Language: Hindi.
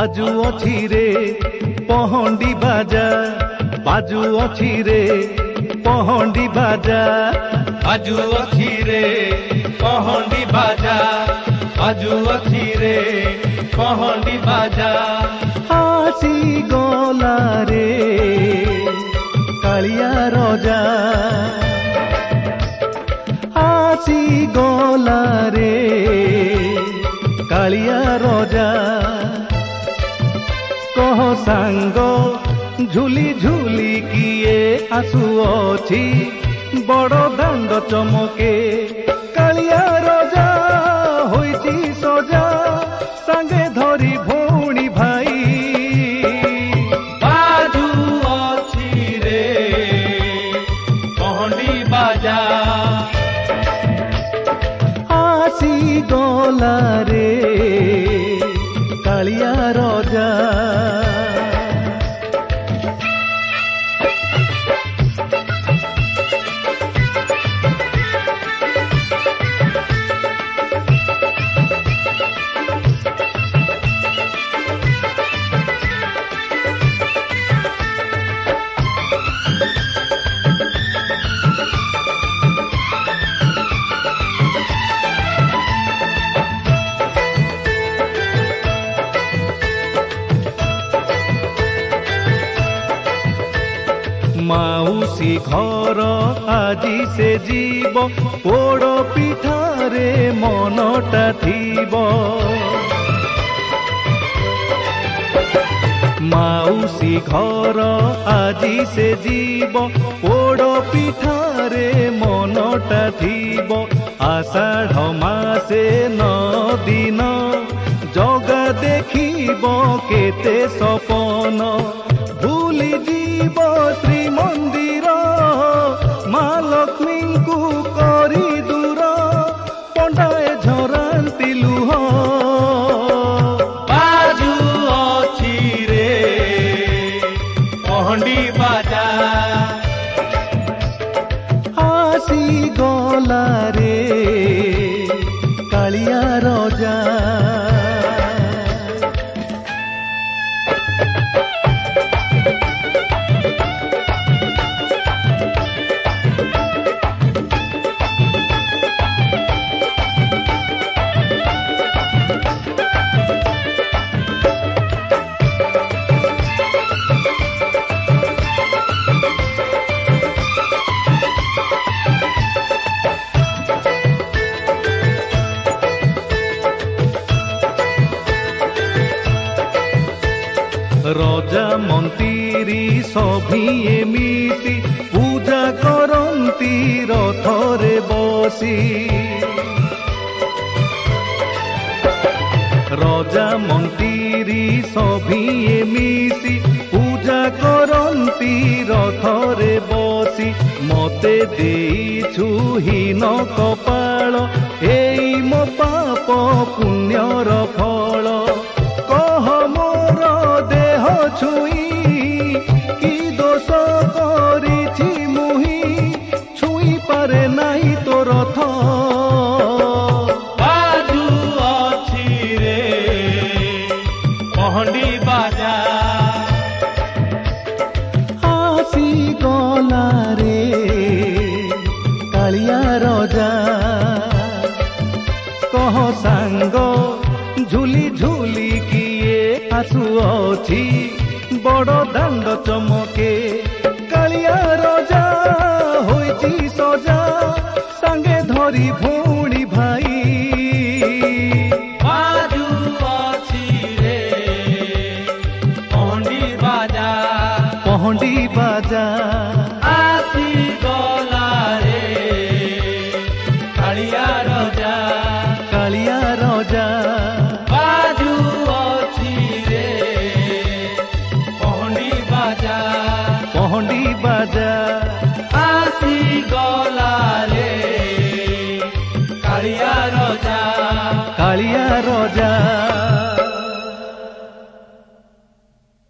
बाजू अछि रे पहंडी बाजा बाजू अछि रे पहंडी बाजा बाजू अछि रे पहंडी बाजा बाजू अछि रे पहंडी बाजा आसी गला रे कालिया रजा आसी गला रे कालिया रजा कह सांग झुली झुली किए आसुअछि बड़ दांड चमके कालिया रजा होइछि सजा सांगे धरी भौणी भाई बाजू अछि रे पहंडी बाजा आसी गला रे कालिया रजा माउसी घर आजी से जीव पोड़ पिठारे मनटा थीब माउसी घर आजी से जीव पोड़ पिठारे मनटा थीब आषाढ़ मासे 9 दिन जगा देखिब केते सपन भूली जीव श्रीमंदिर माँ लक्ष्मी को करी दूर पंडाए झरांती लुह बाजू अछि रे पहंडी बाजा आसी गला रे कालिया रजा रजा मंत्री सभी एमिति पूजा करंती रथरे बसी रजा मंत्री सभी एमिति पूजा करंती रथरे बसी मते देइछु हीन कपाल एई मो पाप पुण्यर फल कह मोर देह छुई कि दोष करिछि मुहि छुई पारे नाही तो रथ बाजू अछि रे पहंडी बाजा आसी गला रे कालिया रजा कह सांग झुली झुली किए आसुअछि बड़ दांड चमके कालिया रजा होइछि सजा सांगे धरी भौणी भाई बाजू अछि रे पहंडी बाजा पहंडी बाजा आसी